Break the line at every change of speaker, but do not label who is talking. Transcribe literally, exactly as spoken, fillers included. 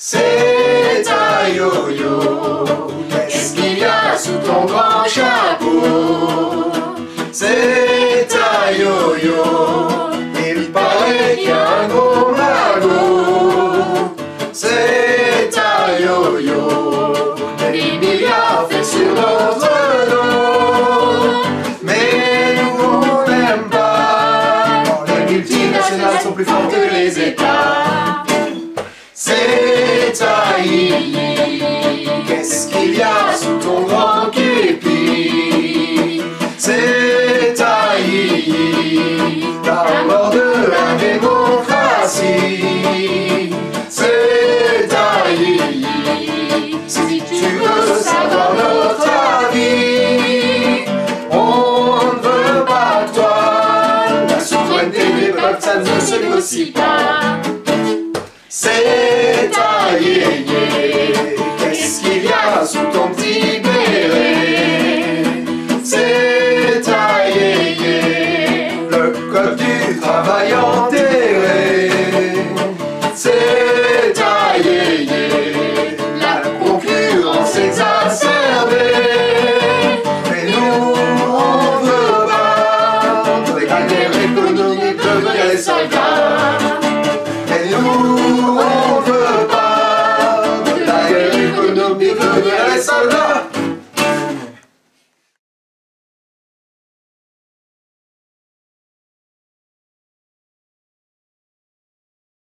C'est un yo-yo. Qu'est-ce qu'il y a sous ton grand chapeau? C'est un yo-yo. Il paraît qu'il y a un gros magot. C'est un yo-yo. Des milliards faits sur notre dos. Mais nous on n'aime pas. Les multinationales sont plus fortes que les États. C'est un yi-yi. Qu'est-ce qu'il y a sous ton grand képi? C'est un yi-yi. La mort de la démocratie. C'est un yi-yi. Si tu veux savoir notre avis, on ne veut pas de toi. La souveraineté des peuples, ça ne se négocie pas. C'est un yi-yi.